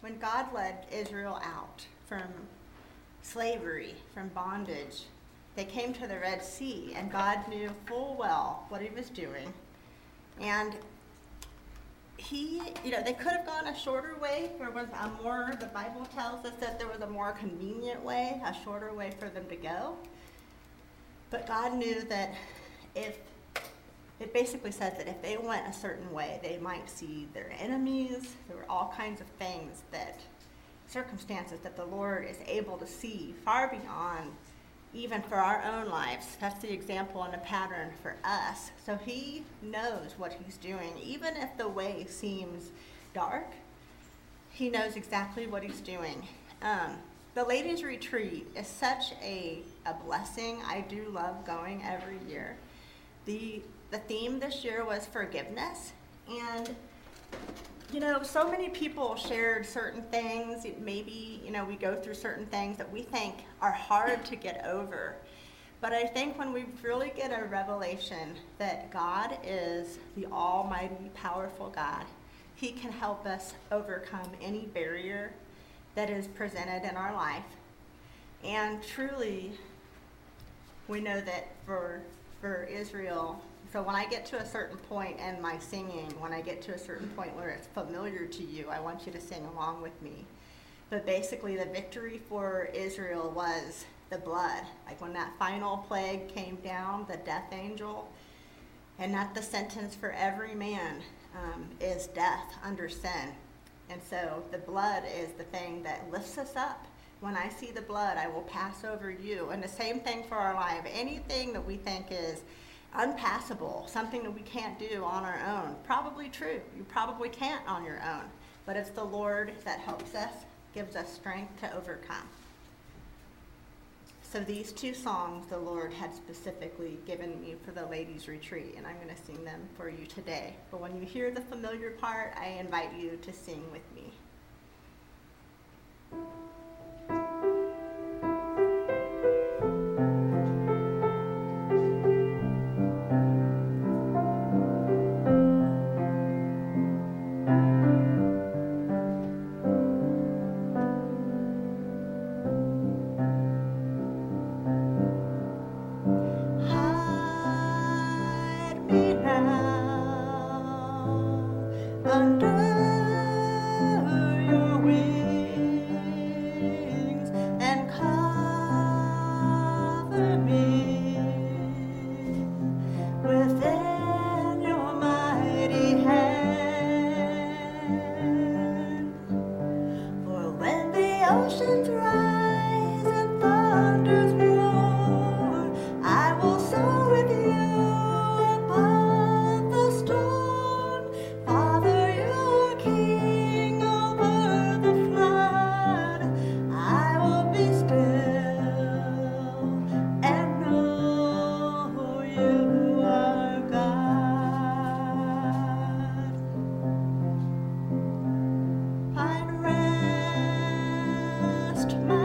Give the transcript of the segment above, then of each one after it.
when God led Israel out from slavery, from bondage, they came to the Red Sea, and God knew full well what he was doing. And they could have gone a shorter way. There was the Bible tells us that there was a more convenient way, a shorter way for them to go. But God knew that it basically says that if they went a certain way, they might see their enemies. There were all kinds of things circumstances that the Lord is able to see far beyond even for our own lives. That's the example and the pattern for us. So he knows what he's doing. Even if the way seems dark, he knows exactly what he's doing. The ladies' retreat is such a blessing. I do love going every year. The theme this year was forgiveness. And so many people shared certain things. Maybe, we go through certain things that we think are hard to get over. But I think when we really get a revelation that God is the almighty, powerful God, he can help us overcome any barrier that is presented in our life. And truly, we know that for Israel, so when I get to a certain point in my singing, when I get to a certain point where it's familiar to you, I want you to sing along with me. But basically the victory for Israel was the blood. Like when that final plague came down, the death angel, and that the sentence for every man is death under sin. And so the blood is the thing that lifts us up. When I see the blood, I will pass over you. And the same thing for our life. Anything that we think is unpassable, something that we can't do on our own, probably true. You probably can't on your own. But it's the Lord that helps us, gives us strength to overcome. So these two songs the Lord had specifically given me for the ladies' retreat, and I'm going to sing them for you today. But when you hear the familiar part, I invite you to sing with me. My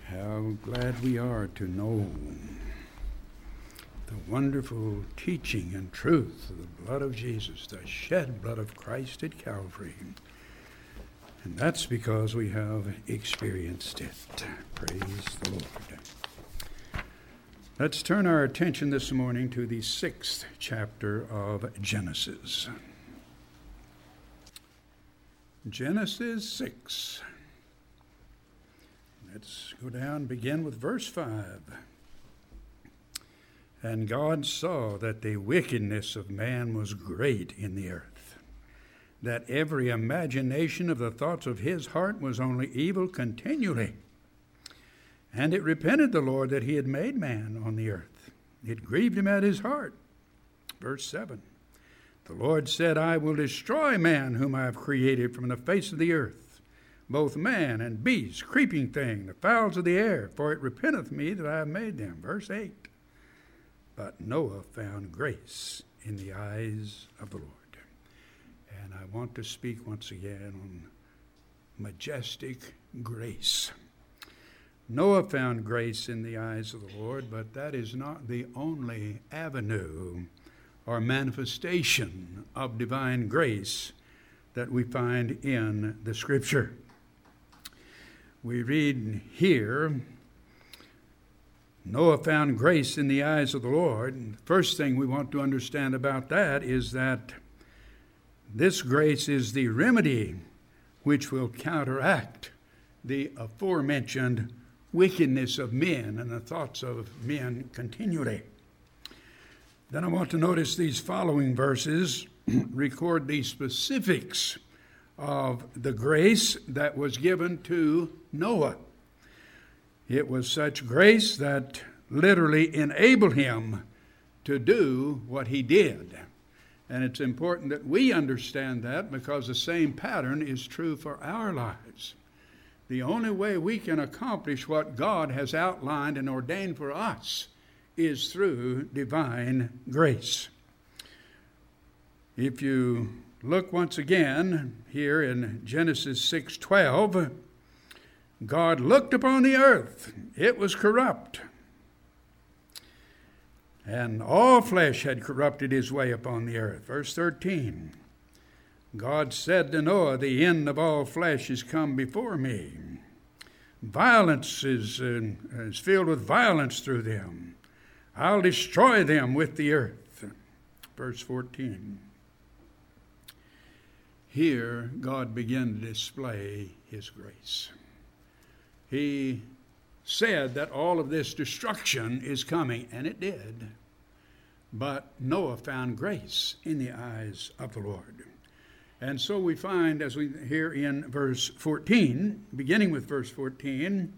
How glad we are to know the wonderful teaching and truth of the blood of Jesus, the shed blood of Christ at Calvary. And that's because we have experienced it. Praise the Lord. Let's turn our attention this morning to the 6th chapter of Genesis. Genesis 6. Let's go down, begin with verse 5. And God saw that the wickedness of man was great in the earth, that every imagination of the thoughts of his heart was only evil continually. And it repented the Lord that he had made man on the earth. It grieved him at his heart. Verse 7. The Lord said, I will destroy man whom I have created from the face of the earth, both man and beast, creeping thing, the fowls of the air, for it repenteth me that I have made them. Verse 8. But Noah found grace in the eyes of the Lord. And I want to speak once again on majestic grace. Noah found grace in the eyes of the Lord, but that is not the only avenue or manifestation of divine grace that we find in the Scripture. We read here, Noah found grace in the eyes of the Lord. And the first thing we want to understand about that is that this grace is the remedy which will counteract the aforementioned wickedness of men and the thoughts of men continually. Then I want to notice these following verses record the specifics of the grace that was given to Noah. It was such grace that literally enabled him to do what he did. And it's important that we understand that, because the same pattern is true for our lives. The only way we can accomplish what God has outlined and ordained for us is through divine grace. If you look once again here in Genesis 6:12, God looked upon the earth. It was corrupt, and all flesh had corrupted his way upon the earth. Verse 13, God said to Noah, the end of all flesh is come before me. Violence is filled with violence through them. I'll destroy them with the earth. Verse 14. Here, God began to display his grace. He said that all of this destruction is coming, and it did. But Noah found grace in the eyes of the Lord. And so we find, as we hear in verse 14, beginning with verse 14,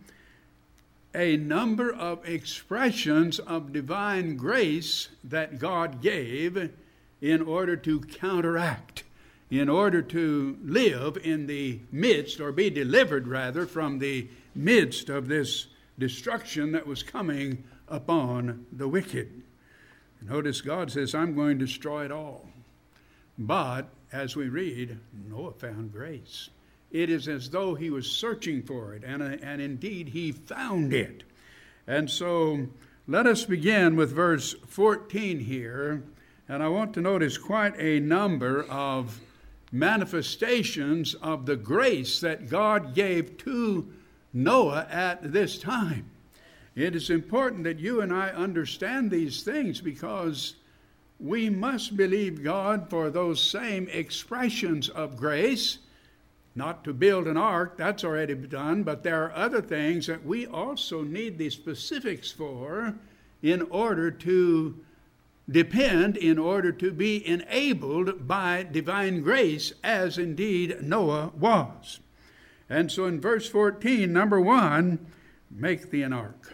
a number of expressions of divine grace that God gave in order to counteract, in order to live in the midst, or be delivered rather, from the midst of this destruction that was coming upon the wicked. Notice God says, I'm going to destroy it all. But, as we read, Noah found grace. It is as though he was searching for it, and indeed he found it. And so, let us begin with verse 14 here, and I want to notice quite a number of manifestations of the grace that God gave to Noah at this time. It is important that you and I understand these things, because we must believe God for those same expressions of grace. Not to build an ark, that's already done, but there are other things that we also need the specifics for in order to depend, in order to be enabled by divine grace, as indeed Noah was. And so in verse 14, number 1, make thee an ark.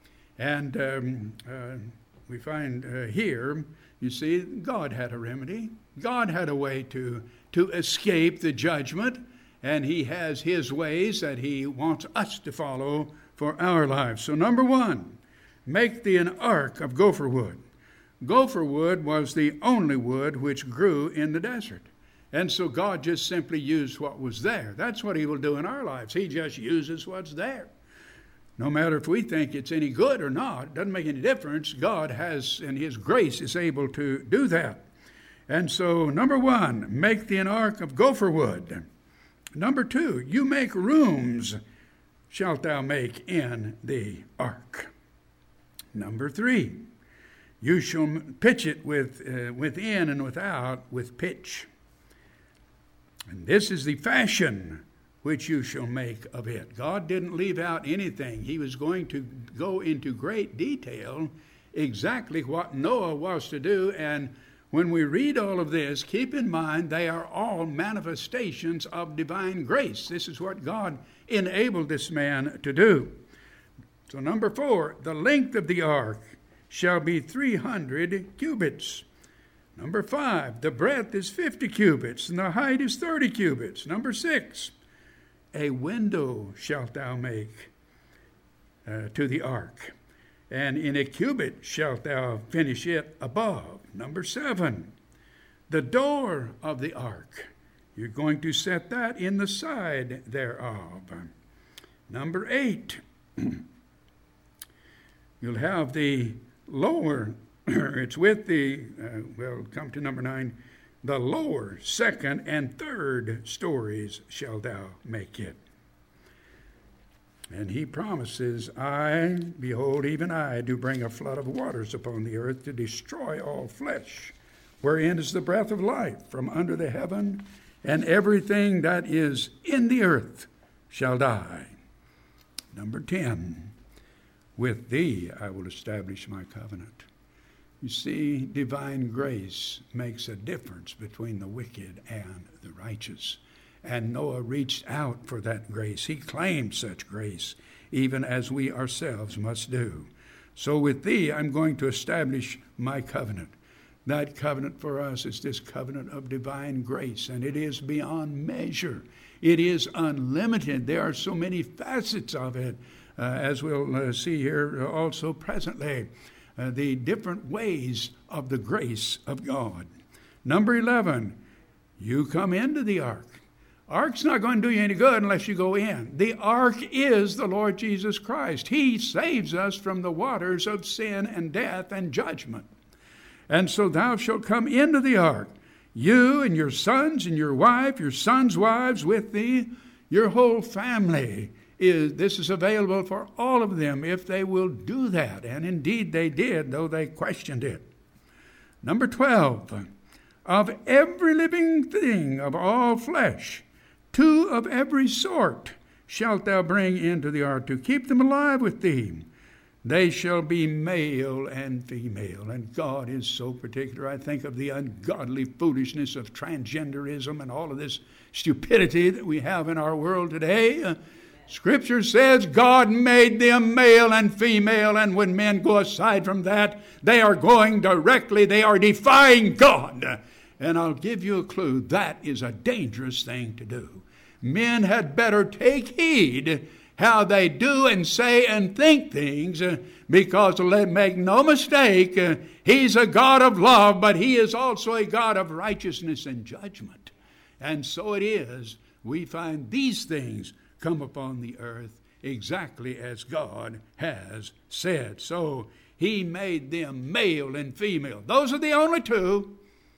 And we find here, you see, God had a remedy. God had a way to escape the judgment, and he has his ways that he wants us to follow for our lives. So number 1, make thee an ark of gopher wood. Gopher wood was the only wood which grew in the desert. And so God just simply used what was there. That's what he will do in our lives. He just uses what's there. No matter if we think it's any good or not, it doesn't make any difference. God has, and His grace is able to do that. And so, number 1, make thee an ark of gopher wood. Number 2, you make rooms shalt thou make in the ark. Number 3, you shall pitch it within and without with pitch. And this is the fashion which you shall make of it. God didn't leave out anything. He was going to go into great detail exactly what Noah was to do. And when we read all of this, keep in mind they are all manifestations of divine grace. This is what God enabled this man to do. So number 4, the length of the ark shall be 300 cubits. Number 5, the breadth is 50 cubits, and the height is 30 cubits. Number 6, a window shalt thou make to the ark, and in a cubit shalt thou finish it above. Number 7, the door of the ark. You're going to set that in the side thereof. Number 8, you'll have the lower, it's with the, we'll come to number 9, the lower, second, and third stories shall thou make it. And he promises, I, behold, even I, do bring a flood of waters upon the earth to destroy all flesh, wherein is the breath of life from under the heaven, and everything that is in the earth shall die. Number 10, with thee I will establish my covenant. You see, divine grace makes a difference between the wicked and the righteous. And Noah reached out for that grace. He claimed such grace, even as we ourselves must do. So with thee, I'm going to establish my covenant. That covenant for us is this covenant of divine grace, and it is beyond measure. It is unlimited. There are so many facets of it, as we'll see here also presently. The different ways of the grace of God. Number 11, you come into the ark. Ark's not going to do you any good unless you go in. The ark is the Lord Jesus Christ. He saves us from the waters of sin and death and judgment. And so thou shalt come into the ark, you and your sons and your wife, your sons' wives with thee, your whole family. This is available for all of them if they will do that. And indeed they did, though they questioned it. Number 12, of every living thing of all flesh, 2 of every sort shalt thou bring into the ark to keep them alive with thee. They shall be male and female. And God is so particular. I think of the ungodly foolishness of transgenderism and all of this stupidity that we have in our world today. Scripture says God made them male and female, and when men go aside from that, they are going directly, they are defying God. And I'll give you a clue, that is a dangerous thing to do. Men had better take heed how they do and say and think things, because make no mistake, He's a God of love, but He is also a God of righteousness and judgment. And so it is, we find these things come upon the earth exactly as God has said. So He made them male and female. Those are the only 2.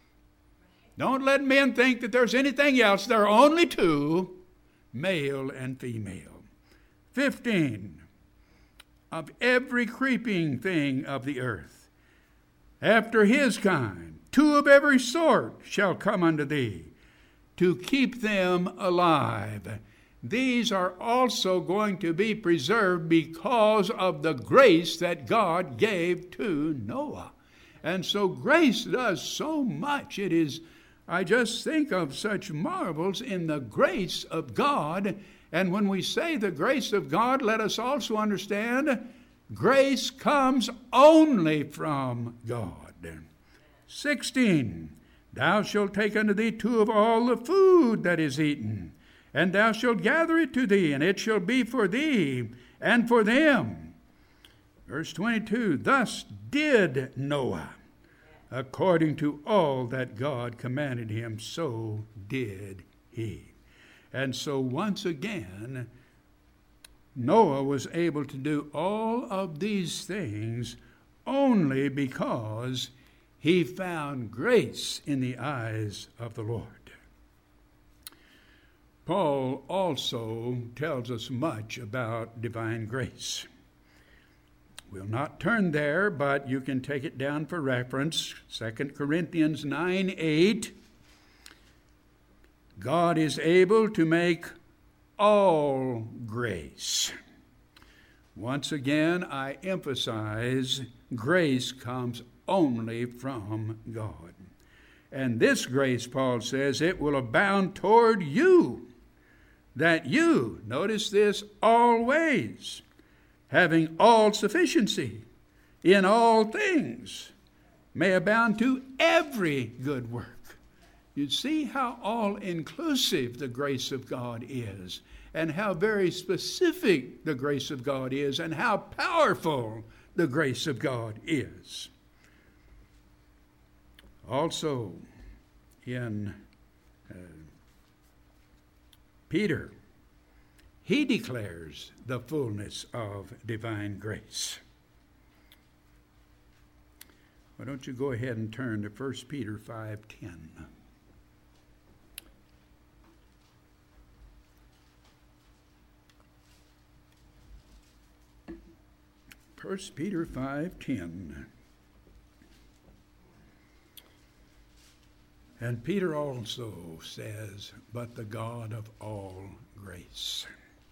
Don't let men think that there's anything else. There are only 2, male and female. 15, of every creeping thing of the earth, after his kind, 2 of every sort shall come unto thee, to keep them alive. These are also going to be preserved because of the grace that God gave to Noah. And so grace does so much. It is, I just think of such marvels in the grace of God. And when we say the grace of God, let us also understand grace comes only from God. 16, thou shalt take unto thee 2 of all the food that is eaten, and thou shalt gather it to thee, and it shall be for thee and for them. Verse 22, thus did Noah, according to all that God commanded him, so did he. And so once again, Noah was able to do all of these things only because he found grace in the eyes of the Lord. Paul also tells us much about divine grace. We'll not turn there, but you can take it down for reference. 2 Corinthians 9:8. God is able to make all grace. Once again, I emphasize grace comes only from God. And this grace, Paul says, it will abound toward you, that you, notice this, always, having all sufficiency in all things, may abound to every good work. You see how all-inclusive the grace of God is, and how very specific the grace of God is, and how powerful the grace of God is. Also, in Peter, he declares the fullness of divine grace. Why don't you go ahead and turn to 1 Peter 5:10. 1 Peter 5:10. And Peter also says, but the God of all grace.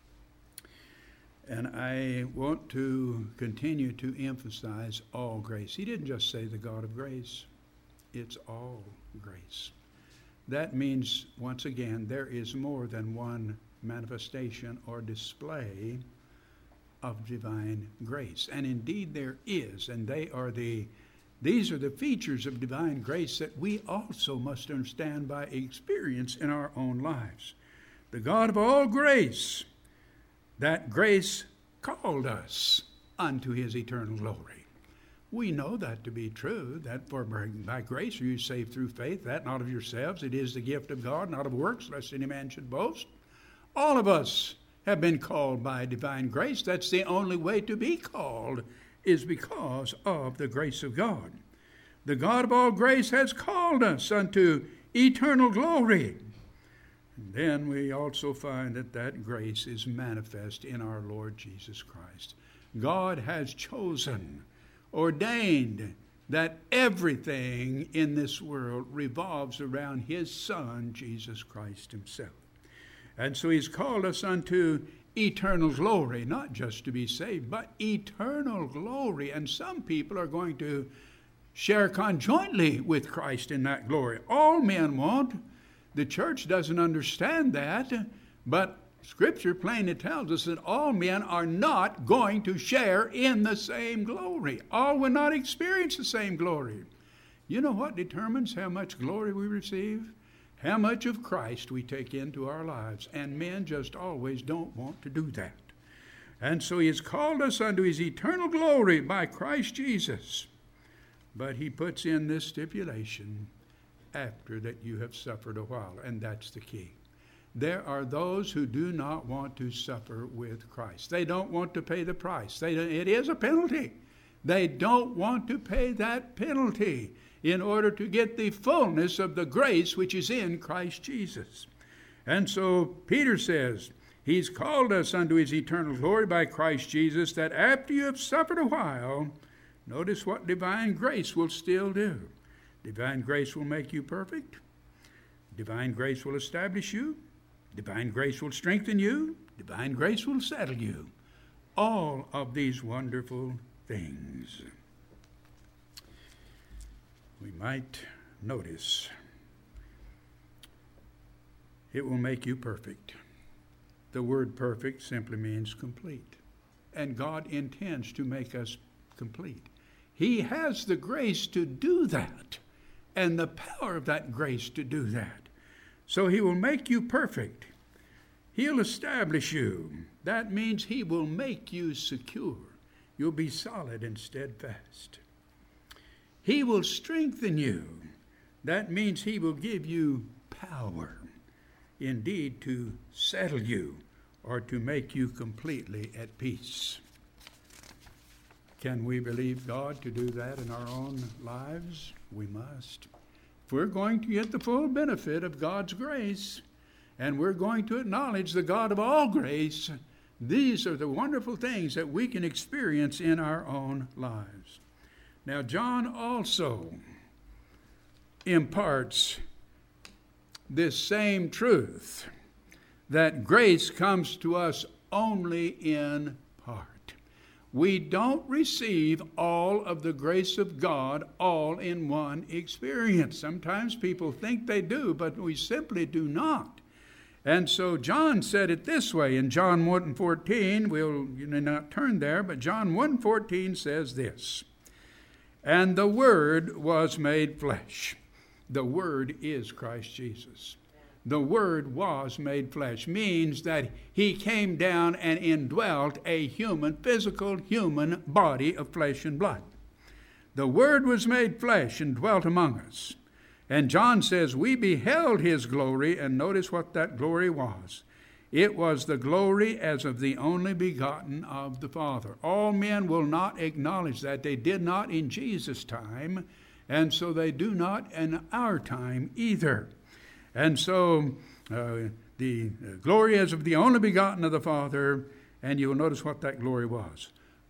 And I want to continue to emphasize all grace. He didn't just say the God of grace. It's all grace. That means, once again, there is more than one manifestation or display of divine grace. And indeed there is, and these are the features of divine grace that we also must understand by experience in our own lives. The God of all grace, that grace called us unto his eternal glory. We know that to be true, that for by grace are you saved through faith, that not of yourselves, it is the gift of God, not of works, lest any man should boast. All of us have been called by divine grace. That's the only way to be called, is because of the grace of God. The God of all grace has called us unto eternal glory. And then we also find that grace is manifest in our Lord Jesus Christ. God has chosen, ordained, that everything in this world revolves around his Son, Jesus Christ himself. And so he's called us unto eternal glory, not just to be saved, but eternal glory. And some people are going to share conjointly with Christ in that glory. All men won't. The church doesn't understand that, but Scripture plainly tells us that all men are not going to share in the same glory. All will not experience the same glory. You know what determines how much glory we receive? How much of Christ we take into our lives. And men just always don't want to do that. And so he has called us unto his eternal glory by Christ Jesus. But he puts in this stipulation, after that you have suffered a while. And that's the key. There are those who do not want to suffer with Christ. They don't want to pay the price. It is a penalty. They don't want to pay that penalty in order to get the fullness of the grace which is in Christ Jesus. And so Peter says, he's called us unto his eternal glory by Christ Jesus, that after you have suffered a while, notice what divine grace will still do. Divine grace will make you perfect. Divine grace will establish you. Divine grace will strengthen you. Divine grace will settle you. All of these wonderful things. We might notice it will make you perfect. The word perfect simply means complete. And God intends to make us complete. He has the grace to do that and the power of that grace to do that. So he will make you perfect. He'll establish you. That means he will make you secure. You'll be solid and steadfast. He will strengthen you. That means he will give you power, indeed, to settle you. or to make you completely at peace. Can we believe God to do that in our own lives? We must. If we're going to get the full benefit of God's grace, and we're going to acknowledge the God of all grace, these are the wonderful things that we can experience in our own lives. Now, John also imparts this same truth, that grace comes to us only in part. We don't receive all of the grace of God all in one experience. Sometimes people think they do, but we simply do not. And so John said it this way in John 1:14. You may not turn there, but John 1:14 says this: "And the Word was made flesh." The Word is Christ Jesus. The Word was made flesh means that he came down and indwelt a physical human body of flesh and blood. The Word was made flesh and dwelt among us. And John says, we beheld his glory, and notice what that glory was. It was the glory as of the only begotten of the Father. All men will not acknowledge that. They did not in Jesus' time, and so they do not in our time either. And so the glory as of the only begotten of the Father, and you will notice what that glory was.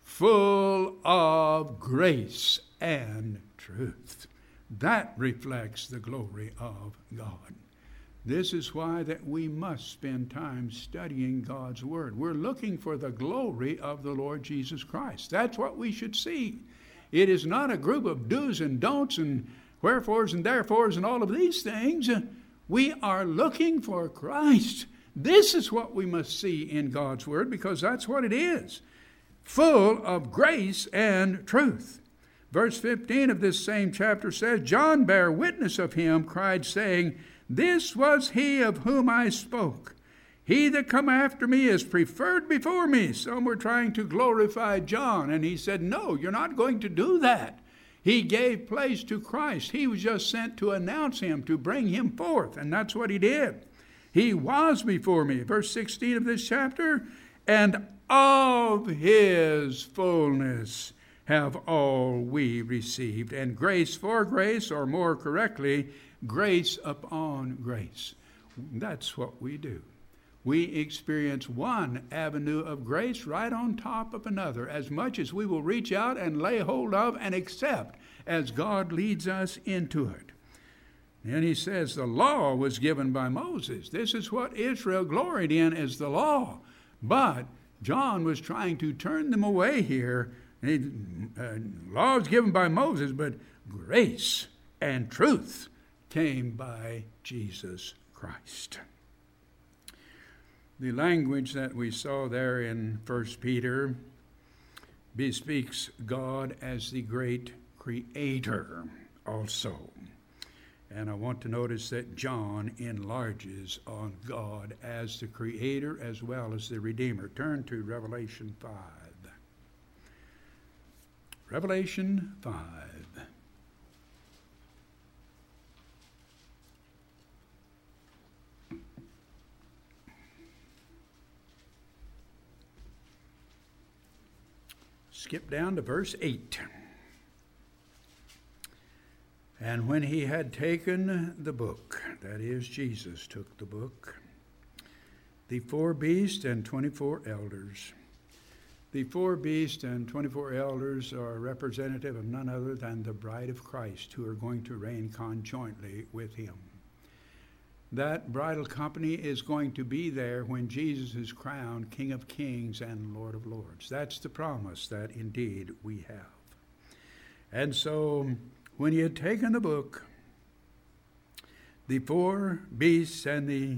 Full of grace and truth. That reflects the glory of God. This is why that we must spend time studying God's Word. We're looking for the glory of the Lord Jesus Christ. That's what we should see. It is not a group of do's and don'ts and wherefores and therefores and all of these things. We are looking for Christ. This is what we must see in God's Word, because that's what it is. Full of grace and truth. Verse 15 of this same chapter says, John bare witness of him, cried, saying, This was he of whom I spoke. He that come after me is preferred before me. Some were trying to glorify John, and he said, no, you're not going to do that. He gave place to Christ. He was just sent to announce him, to bring him forth, and that's what he did. He was before me. Verse 16 of this chapter, and of his fullness have all we received, and grace for grace, or more correctly, grace upon grace. That's what we do. We experience one avenue of grace right on top of another, as much as we will reach out and lay hold of and accept as God leads us into it. And he says the law was given by Moses. This is what Israel gloried in as the law. But John was trying to turn them away here. Law was given by Moses, but grace and truth came by Jesus Christ. The language that we saw there in 1 Peter bespeaks God as the great creator also. And I want to notice that John enlarges on God as the creator as well as the redeemer. Turn to Revelation 5. Revelation 5. Skip down to verse 8. And when he had taken the book, that is, Jesus took the book, the 4 beasts and 24 elders. The 4 beasts and 24 elders are representative of none other than the bride of Christ, who are going to reign conjointly with him. That bridal company is going to be there when Jesus is crowned King of Kings and Lord of Lords. That's the promise that indeed we have. And so when he had taken the book, the 4 beasts and the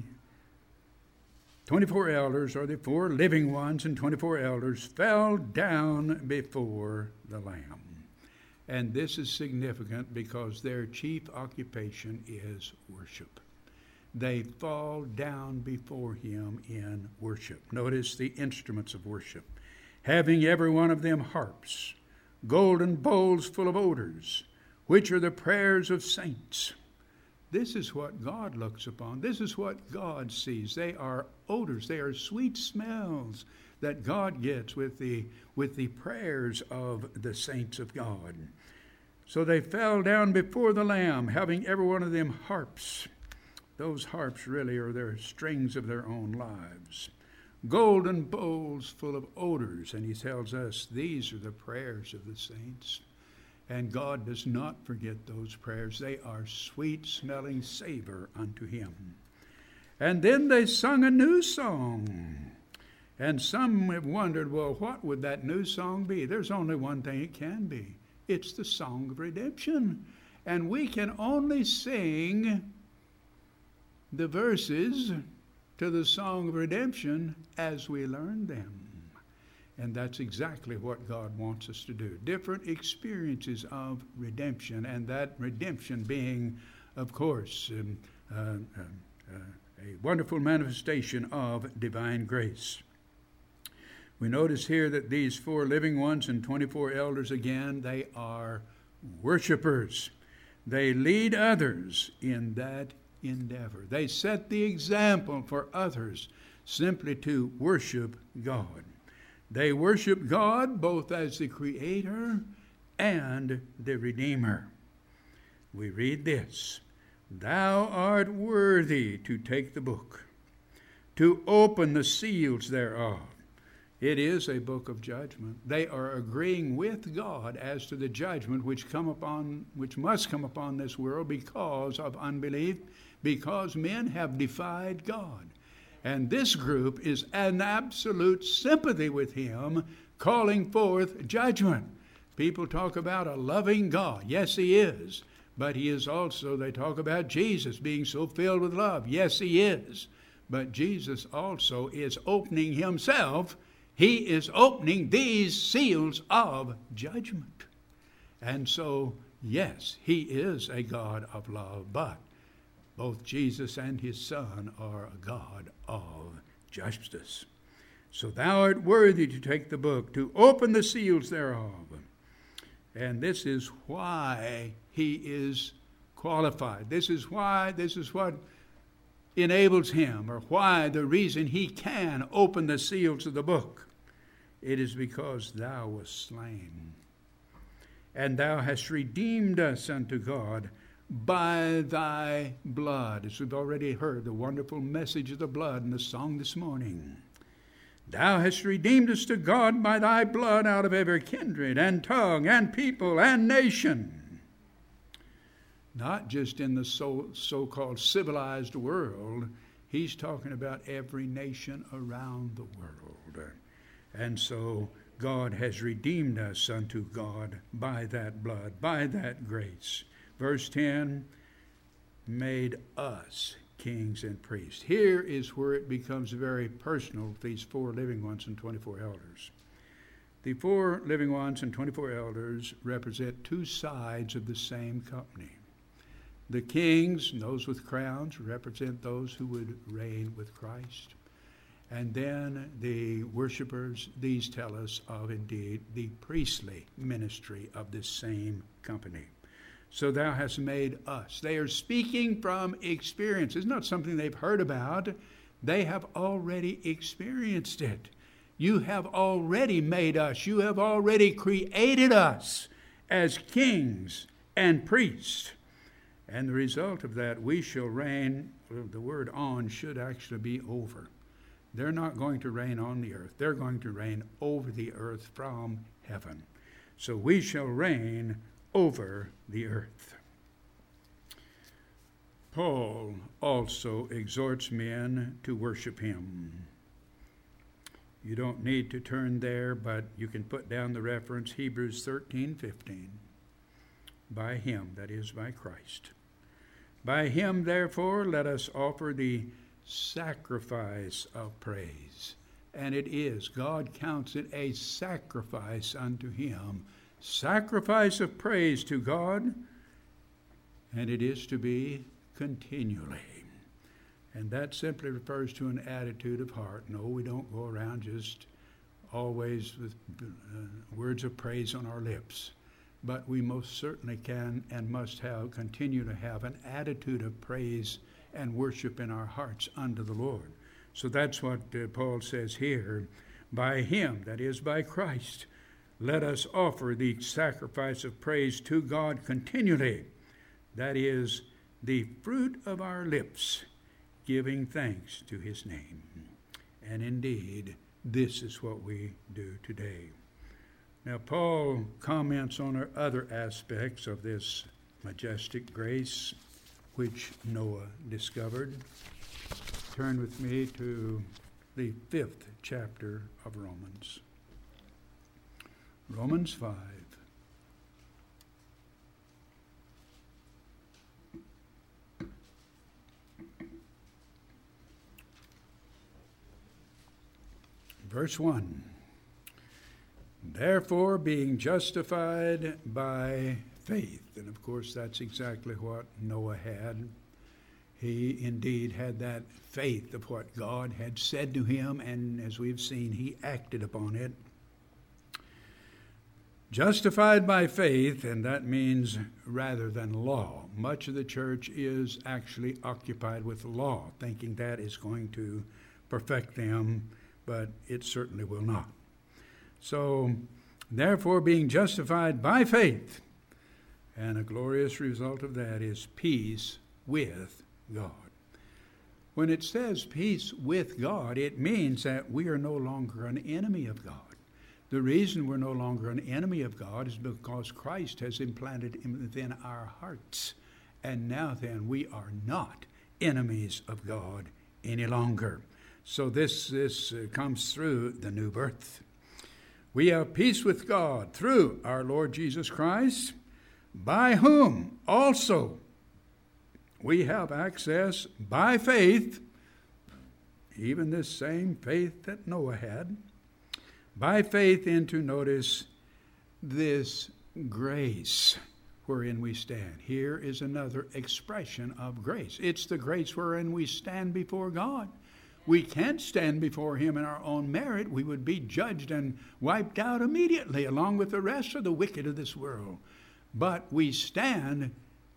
24 elders, or the 4 living ones and 24 elders, fell down before the Lamb. And this is significant because their chief occupation is worship. They fall down before him in worship. Notice the instruments of worship. Having every one of them harps, golden bowls full of odors, which are the prayers of saints. This is what God looks upon. This is what God sees. They are odors. They are sweet smells that God gets with the prayers of the saints of God. So they fell down before the Lamb, having every one of them harps. Those harps really are their strings of their own lives. Golden bowls full of odors. And he tells us these are the prayers of the saints. And God does not forget those prayers. They are sweet-smelling savor unto him. And then they sung a new song. And some have wondered, well, what would that new song be? There's only one thing it can be. It's the song of redemption. And we can only sing the verses to the song of redemption as we learn them. And that's exactly what God wants us to do. Different experiences of redemption, and that redemption being, of course, a wonderful manifestation of divine grace. We notice here that these 4 living ones and 24 elders, again, they are worshipers. They lead others in that endeavor. They set the example for others simply to worship God. They worship God both as the Creator and the Redeemer. We read this, "Thou art worthy to take the book, to open the seals thereof." It is a book of judgment. They are agreeing with God as to the judgment which must come upon this world because of unbelief, because men have defied God. And this group is in absolute sympathy with him, calling forth judgment. People talk about a loving God. Yes, he is. But he is also, they talk about Jesus being so filled with love. Yes, he is. But Jesus also is opening himself. He is opening these seals of judgment. And so, yes, he is a God of love, but both Jesus and his Son are a God of justice. So thou art worthy to take the book, to open the seals thereof. And this is why he is qualified. This is what enables him, or why the reason he can open the seals of the book. It is because thou wast slain, and thou hast redeemed us unto God by thy blood. As we've already heard, the wonderful message of the blood in the song this morning. Thou hast redeemed us to God by thy blood out of every kindred and tongue and people and nation. Not just in the so-called civilized world. He's talking about every nation around the world. And so God has redeemed us unto God by that blood, by that grace. Verse 10, made us kings and priests. Here is where it becomes very personal, these 4 living ones and 24 elders. The 4 living ones and 24 elders represent 2 sides of the same company. The kings, those with crowns, represent those who would reign with Christ. And then the worshipers, these tell us of indeed the priestly ministry of this same company. So thou hast made us. They are speaking from experience. It's not something they've heard about. They have already experienced it. You have already made us. You have already created us as kings and priests. And the result of that, we shall reign. The word on should actually be over. They're not going to reign on the earth. They're going to reign over the earth from heaven. So we shall reign over the earth. Paul also exhorts men to worship him. You don't need to turn there, but you can put down the reference, Hebrews 13:15. By him, that is, by Christ. By him, therefore, let us offer the sacrifice of praise. And it is. God counts it a sacrifice unto him. Sacrifice of praise to God, and it is to be continually. And that simply refers to an attitude of heart. No, we don't go around just always with words of praise on our lips. but we most certainly can and must continue to have an attitude of praise and worship in our hearts unto the Lord. So that's what Paul says here. By him, that is by Christ, let us offer the sacrifice of praise to God continually. That is the fruit of our lips, giving thanks to his name. And indeed, this is what we do today. Now, Paul comments on other aspects of this majestic grace which Noah discovered. Turn with me to the 5th chapter of Romans. Romans 5. Verse 1. Therefore, being justified by faith, and of course that's exactly what Noah had. He indeed had that faith of what God had said to him, and as we've seen, he acted upon it. Justified by faith, and that means rather than law. Much of the church is actually occupied with law, thinking that is going to perfect them, but it certainly will not. So, therefore, being justified by faith, and a glorious result of that is peace with God. When it says peace with God, it means that we are no longer an enemy of God. The reason we're no longer an enemy of God is because Christ has implanted within our hearts. And now then, we are not enemies of God any longer. So this comes through the new birth. We have peace with God through our Lord Jesus Christ, by whom also we have access by faith, even this same faith that Noah had, by faith into, notice, this grace wherein we stand. Here is another expression of grace. It's the grace wherein we stand before God. We can't stand before him in our own merit. We would be judged and wiped out immediately along with the rest of the wicked of this world. But we stand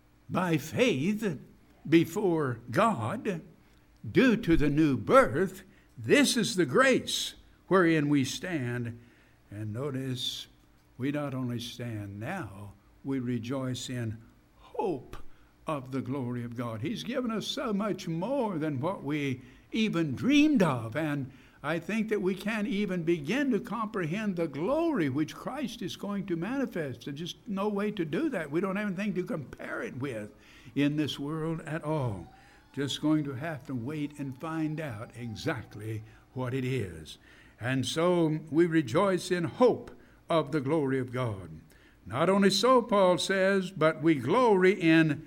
by faith before God due to the new birth. This is the grace wherein we stand. And notice, we not only stand now, we rejoice in hope of the glory of God. He's given us so much more than what we even dreamed of. And I think that we can't even begin to comprehend the glory which Christ is going to manifest. There's just no way to do that. We don't have anything to compare it with in this world at all. Just going to have to wait and find out exactly what it is. And so we rejoice in hope of the glory of God. Not only so, Paul says, but we glory in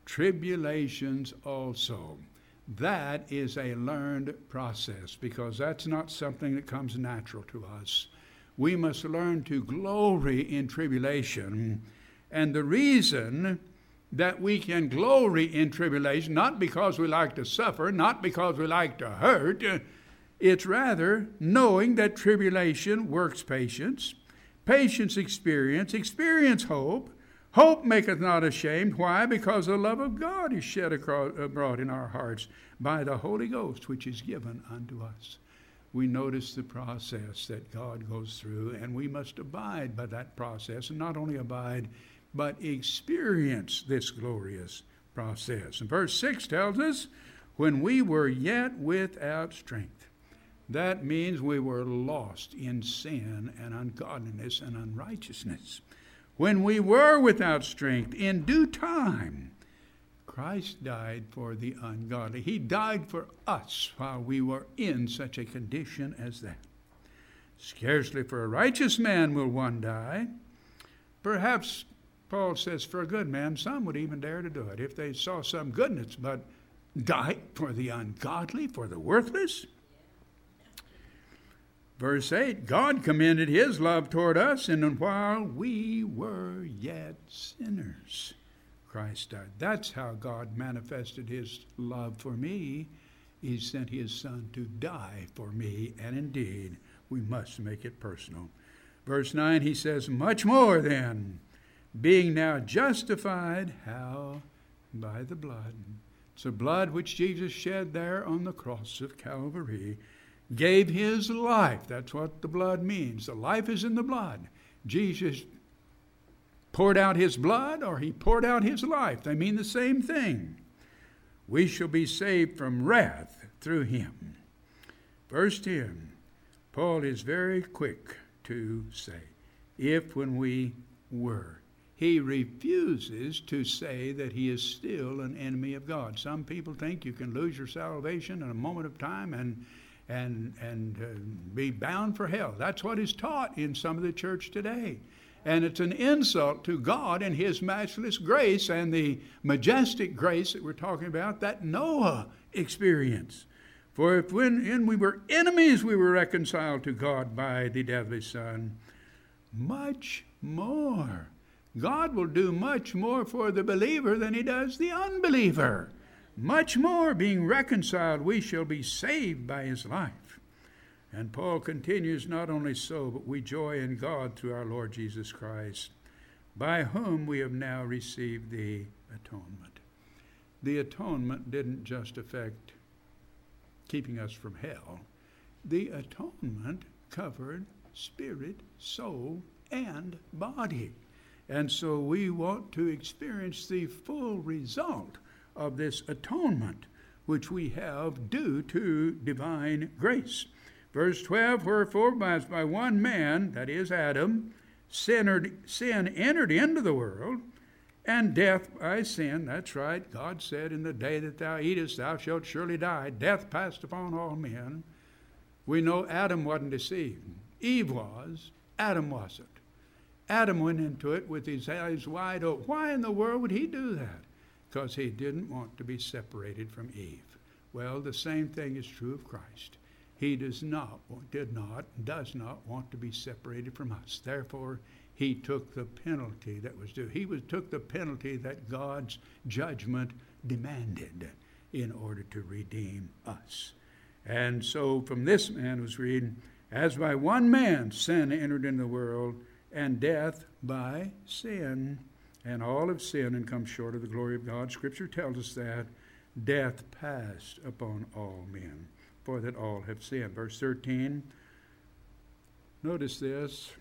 tribulations also. That is a learned process, because that's not something that comes natural to us. We must learn to glory in tribulation. And the reason that we can glory in tribulation, not because we like to suffer, not because we like to hurt, it's rather knowing that tribulation works patience, patience experience, experience hope, hope maketh not ashamed. Why? Because the love of God is shed abroad in our hearts by the Holy Ghost, which is given unto us. We notice the process that God goes through, and we must abide by that process, and not only abide, but experience this glorious process. And verse 6 tells us, when we were yet without strength. That means we were lost in sin and ungodliness and unrighteousness. When we were without strength, in due time, Christ died for the ungodly. He died for us while we were in such a condition as that. Scarcely for a righteous man will one die. Perhaps, Paul says, for a good man, some would even dare to do it if they saw some goodness, but die for the ungodly, for the worthless? Verse 8, God commended his love toward us, and while we were yet sinners, Christ died. That's how God manifested his love for me. He sent his Son to die for me, and indeed, we must make it personal. Verse 9, he says, much more then, being now justified, how? By the blood. It's the blood which Jesus shed there on the cross of Calvary, gave his life. That's what the blood means. The life is in the blood. Jesus poured out his blood, or he poured out his life. They mean the same thing. We shall be saved from wrath through him. Verse 10, Paul is very quick to say, if when we were. He refuses to say that he is still an enemy of God. Some people think you can lose your salvation in a moment of time and be bound for hell. That's what is taught in some of the church today. And it's an insult to God and his matchless grace and the majestic grace that we're talking about that Noah experienced. For if when we were enemies, we were reconciled to God by the death of his Son, much more. God will do much more for the believer than he does the unbeliever. Much more, being reconciled, we shall be saved by his life. And Paul continues, not only so, but we joy in God through our Lord Jesus Christ, by whom we have now received the atonement. The atonement didn't just affect keeping us from hell. The atonement covered spirit, soul, and body. And so we want to experience the full result of this atonement, which we have due to divine grace. Verse 12, wherefore as by one man, that is Adam, sin entered into the world, and death by sin. That's right. God said, in the day that thou eatest, thou shalt surely die. Death passed upon all men. We know Adam wasn't deceived. Eve was. Adam wasn't. Adam went into it with his eyes wide open. Why in the world would he do that? Because he didn't want to be separated from Eve. Well, the same thing is true of Christ. He does not want to be separated from us. Therefore, he took the penalty that was due. He took the penalty that God's judgment demanded in order to redeem us. And so from this man was reading, as by one man sin entered into the world, and death by sin, and all have sinned and come short of the glory of God. Scripture tells us that death passed upon all men, for that all have sinned. Verse 13, notice this.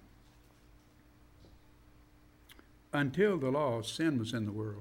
Until the law, sin was in the world.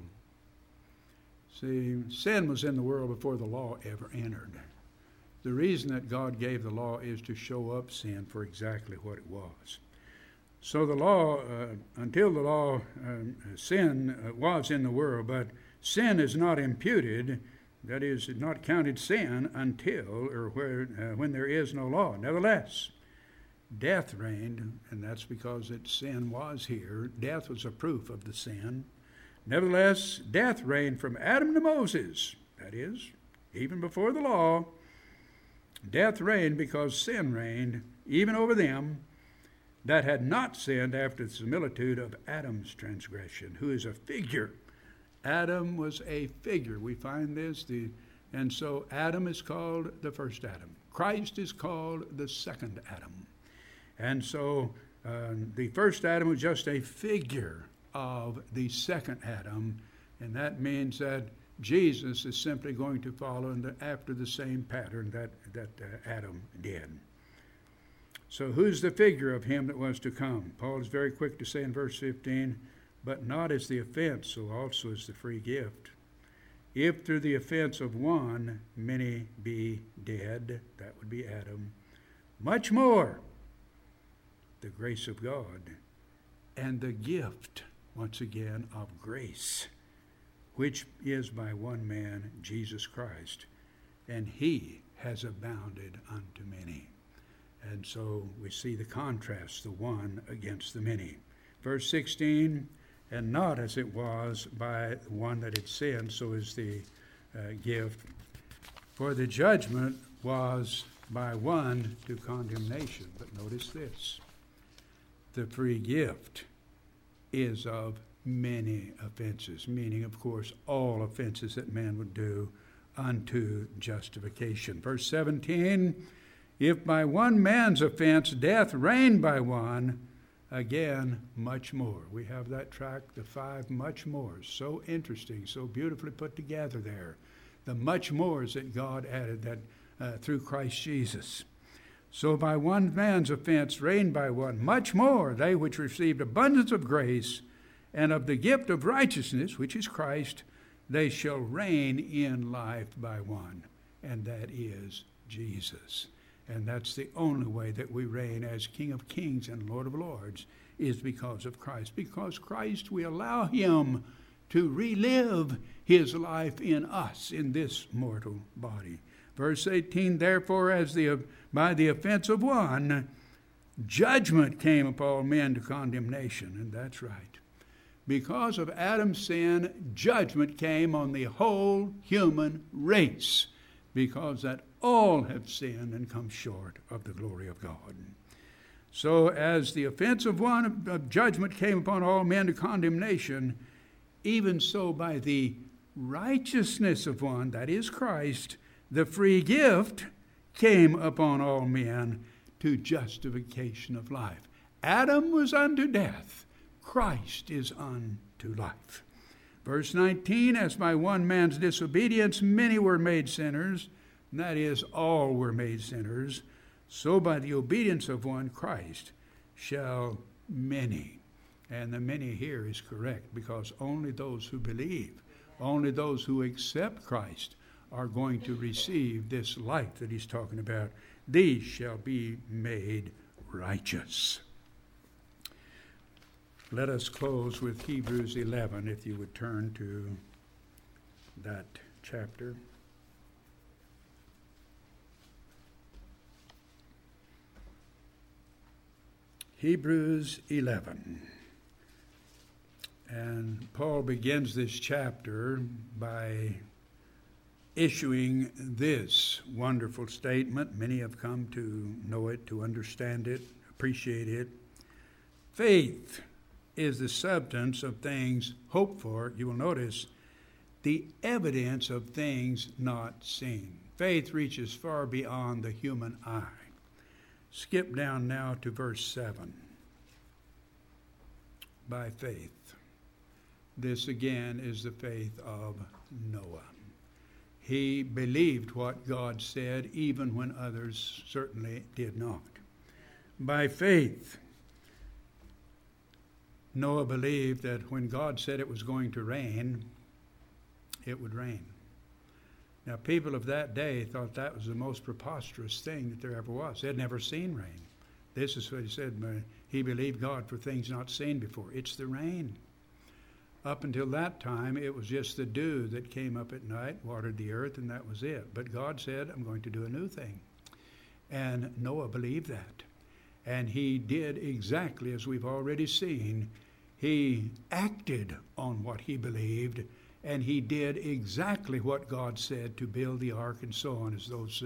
See, sin was in the world before the law ever entered. The reason that God gave the law is to show up sin for exactly what it was. So the law, until the law, sin was in the world, but sin is not imputed, that is, not counted sin until, or when there is no law. Nevertheless, death reigned, and that's because sin was here. Death was a proof of the sin. Nevertheless, death reigned from Adam to Moses, that is, even before the law. Death reigned because sin reigned, even over them that had not sinned after the similitude of Adam's transgression, who is a figure. Adam was a figure. We find this. And so Adam is called the first Adam. Christ is called the second Adam. And so the first Adam was just a figure of the second Adam. And that means that Jesus is simply going to follow after the same pattern that Adam did. So who's the figure of him that was to come? Paul is very quick to say in verse 15, but not as the offense, so also as the free gift. If through the offense of one many be dead, that would be Adam, much more the grace of God and the gift, once again, of grace, which is by one man, Jesus Christ, and he has abounded unto many. And so we see the contrast, the one against the many. Verse 16, and not as it was by one that had sinned, so is the gift. For the judgment was by one to condemnation. But notice this, the free gift is of many offenses, meaning, of course, all offenses that man would do unto justification. Verse 17, if by one man's offense death reigned by one, again, much more. We have that track, the 5 much mores. So interesting, so beautifully put together there. The much mores that God added that through Christ Jesus. So by one man's offense reigned by one, much more they which received abundance of grace and of the gift of righteousness, which is Christ, they shall reign in life by one, and that is Jesus. And that's the only way that we reign as King of Kings and Lord of Lords, is because of Christ. Because Christ, we allow him to relive his life in us, in this mortal body. Verse 18, therefore, by the offense of one, judgment came upon men to condemnation. And that's right. Because of Adam's sin, judgment came on the whole human race, because that all have sinned and come short of the glory of God. So as the offense of one, of judgment came upon all men to condemnation, even so by the righteousness of one, that is Christ, the free gift came upon all men to justification of life. Adam was unto death. Christ is unto life. Verse 19, as by one man's disobedience many were made sinners, and that is, all were made sinners, so by the obedience of one, Christ, shall many. And the many here is correct, because only those who believe, only those who accept Christ are going to receive this life that he's talking about. These shall be made righteous. Let us close with Hebrews 11, if you would turn to that chapter. Hebrews 11. And Paul begins this chapter by issuing this wonderful statement. Many have come to know it, to understand it, appreciate it. Faith is the substance of things hoped for. You will notice the evidence of things not seen. Faith reaches far beyond the human eye. Skip down now to verse 7. By faith. This again is the faith of Noah. He believed what God said, even when others certainly did not. By faith, Noah believed that when God said it was going to rain, it would rain. Now, people of that day thought that was the most preposterous thing that there ever was. They had never seen rain. This is what he said. He believed God for things not seen before. It's the rain. Up until that time, it was just the dew that came up at night, watered the earth, and that was it. But God said, I'm going to do a new thing. And Noah believed that. And he did exactly as we've already seen. He acted on what he believed, and he did exactly what God said to build the ark and so on, as those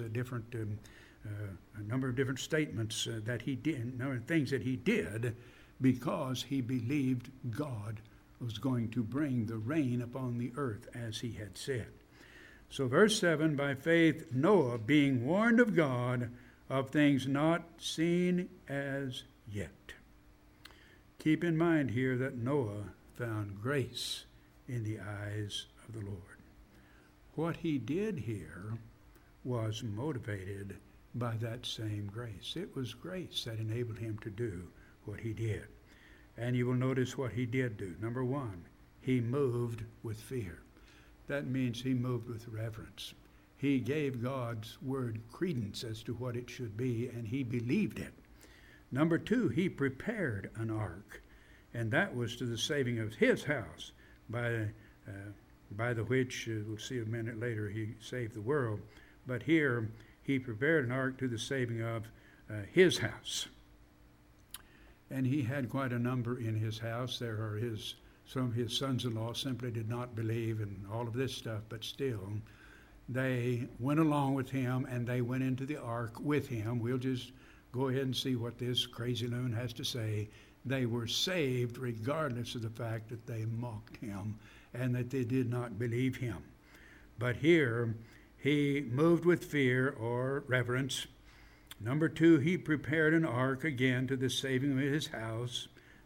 a number of different statements that he did, a number of things that he did, because he believed God was going to bring the rain upon the earth as he had said. So verse 7, by faith Noah, being warned of God of things not seen as yet. Keep in mind here that Noah found grace in the eyes of the Lord. What he did here was motivated by that same grace. It was grace that enabled him to do what he did. And you will notice what he did do. Number one, he moved with fear. That means he moved with reverence. He gave God's word credence as to what it should be, and he believed it. Number two, he prepared an ark, and that was to the saving of his house, by the which, we'll see a minute later, he saved the world. But here, he prepared an ark to the saving of his house. And he had quite a number in his house. There are some of his sons-in-law simply did not believe in all of this stuff, but still, they went along with him, and they went into the ark with him. We'll just go ahead and see what this crazy loon has to say. They were saved regardless of the fact that they mocked him and that they did not believe him. But here, he moved with fear or reverence. Number two, he prepared an ark again to the saving of his house.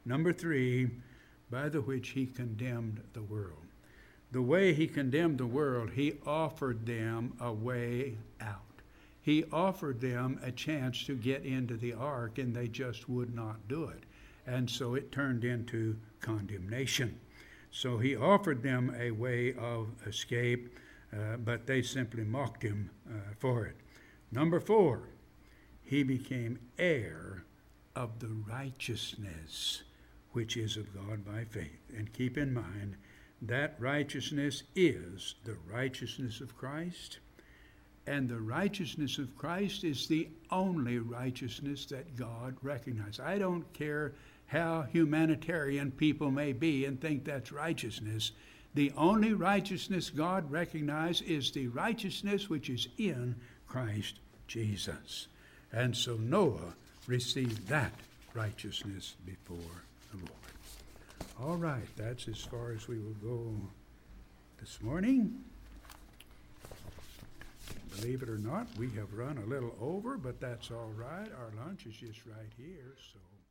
Number 3, by the which he condemned the world. The way he condemned the world, he offered them a way out. He offered them a chance to get into the ark, and they just would not do it. And so it turned into condemnation. So he offered them a way of escape, but they simply mocked him for it. Number 4, he became heir of the righteousness which is of God by faith. And keep in mind, that righteousness is the righteousness of Christ, and the righteousness of Christ is the only righteousness that God recognizes. I don't care how humanitarian people may be and think that's righteousness. The only righteousness God recognizes is the righteousness which is in Christ Jesus. And so Noah received that righteousness before the Lord. All right, that's as far as we will go this morning. Believe it or not, we have run a little over, but that's all right. Our lunch is just right here, so...